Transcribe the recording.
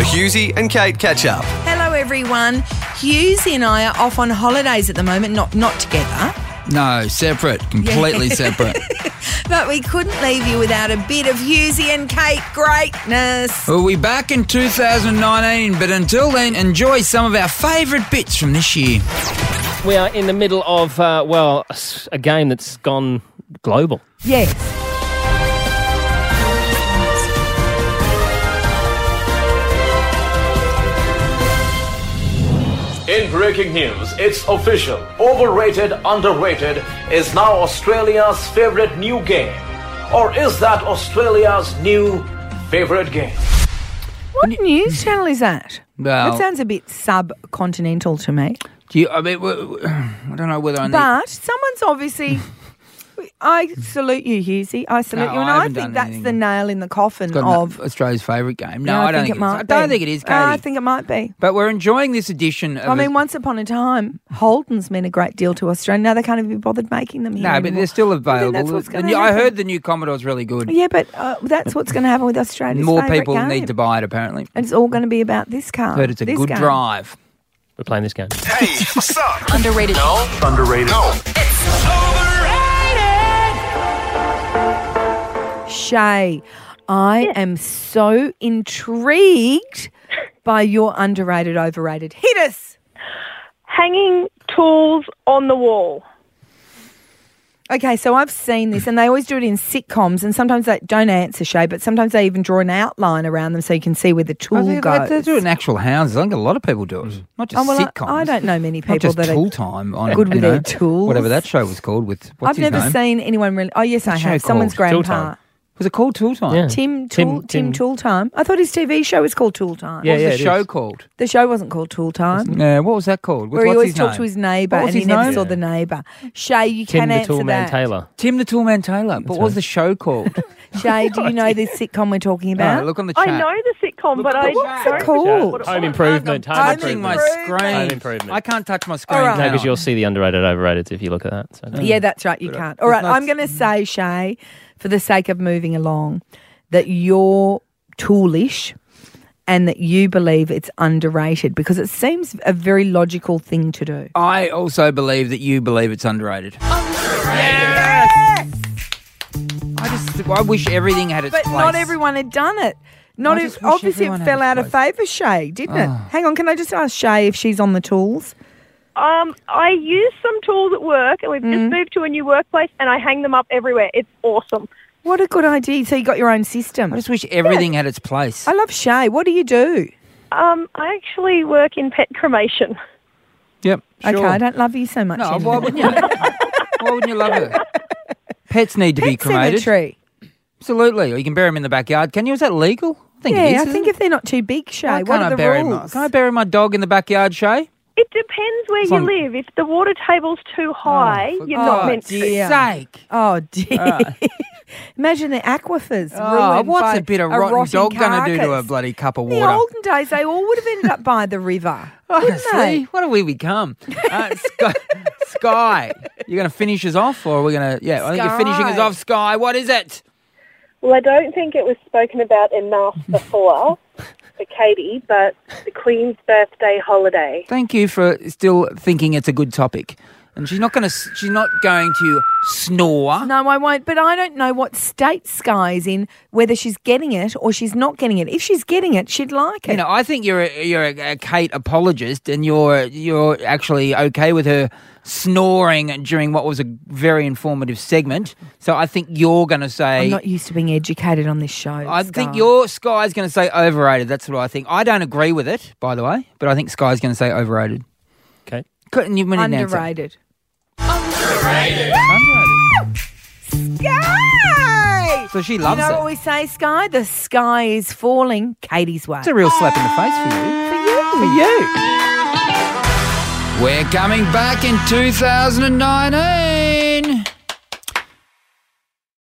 Hughesy and Kate catch up. Hello, everyone. Hughesy and I are off on holidays at the moment, not together. No, separate, completely separate. But we couldn't leave you without a bit of Hughesy and Kate greatness. We'll be back in 2019, but until then, enjoy some of our favourite bits from this year. We are in the middle of, a game that's gone global. Yes. In breaking news, it's official. Overrated, underrated is now Australia's favourite new game. Or is that Australia's new favourite game? What news channel is that? Well- That sounds a bit subcontinental to me. I don't know whether I need... But someone's obviously... I salute you, Hughesy. I salute No, you. And I I haven't think done that's anything. the nail in the coffin Got of... Australia's favourite game. No, Yeah, I don't think it might I don't be. think it is, Katie. I think it might be. But we're enjoying this edition of... I mean, once upon a time, Holden's meant a great deal to Australia. Now they can't even be bothered making them here No, but anymore. they're still I think available. that's what's gonna I happen. heard the new Commodore's really good. Yeah, but that's what's going to happen with Australia's More favourite people game. need to buy it, apparently. And it's all going to be about this car. Heard it's a this good game. drive. We're playing this game. Hey, what's up? Underrated. No. Underrated. No. Shay, I am so intrigued by your underrated, overrated. Hit us! Hanging tools on the wall. Okay, so I've seen this, and they always do it in sitcoms, and sometimes they don't answer, Shay, but sometimes they even draw an outline around them so you can see where the tool goes. They do it in actual houses. I think a lot of people do it. Not just sitcoms. I don't know many Not people just that Tool are Time on good with you their know, tools. Whatever that show was called with what's I've his never name? seen anyone really... Oh, yes, I What's the have. show Someone's called? Tool grandpa. Time. Was it called Tool Time? Yeah. Tim Tim- Tool Time. I thought his TV show was called Tool Time. Yeah, What was the it show is. called? The show wasn't called Tool Time. Yeah, what was that called? Where he What's always his talked name? to his neighbour What was and he his never name? saw the neighbour. Shay, you Tim can the answer Toolman that. Taylor. Tim the Toolman Taylor. But what was the show called? Shay, do you know this sitcom we're talking All right, about? look on the chat. I know the sitcom, but I What's it don't called? know what it Home was. Improvement. I'm Home touching my Improvement. screen. Home Improvement. I can't touch my screen. All right. No, now. because you'll see the underrated, overrated if you look at that. So. Yeah, that's right, you can't. All right, I'm going to say, Shay, for the sake of moving along, that you're toolish and that you believe it's underrated because it seems a very logical thing to do. I also believe that you believe it's underrated. I wish everything had its But place. not everyone had done it. Not I if, just wish obviously everyone it had fell its out of place. favour, Shay, didn't it? Hang on, can I just ask Shay if she's on the tools? I use some tools at work, and we've Mm. just moved to a new workplace, and I hang them up everywhere. It's awesome. What a good idea. So you got your own system. I just wish everything had its place. I love Shay. What do you do? I actually work in pet cremation. Yep. Sure. Okay, I don't love you so much. No, anymore. why wouldn't you? Why wouldn't you love her? Pets need to be Pet cremated. cemetery. Absolutely. Or you can bury them in the backyard. Can you? Is that legal? I think it Yeah, is. I isn't think it? if they're not too big, Shay, Why what can't are I the bury rules? Can I bury my dog in the backyard, Shay? It depends where you on- live. If the water table's too high, for you're not meant to. dear. Sake. Oh, dear. Imagine the aquifers. Oh, ruined what's by a bit of rotten rotting dog going to do to a carcass. bloody cup of In the water? olden days, they all would have ended up by the river. wouldn't Honestly, they? what have we become? Sky, you're going to finish us off, or are we going to? Yeah, I think you're finishing us Sky. off, Sky. What is it? Well, I don't think it was spoken about enough before for Katie, but the Queen's birthday holiday. Thank you for still thinking it's a good topic. And she's not going to. She's not going to snore. No, I won't. But I don't know what state Sky's in, whether she's getting it or she's not getting it. If she's getting it, she'd like it. You know, I think you're a Kate apologist, and you're actually okay with her snoring during what was a very informative segment. So I think you're going to say. I'm not used to being educated on this show. I think Sky. your Sky's going to say overrated. That's what I think. I don't agree with it, by the way, but I think Sky's going to say overrated. Okay. Couldn't you win an answer? Underrated. Underrated. Sky! So she You loves know what it. we say, Sky? The sky is falling Katie's way. It's a real slap in the face for you. For you. We're coming back in 2019.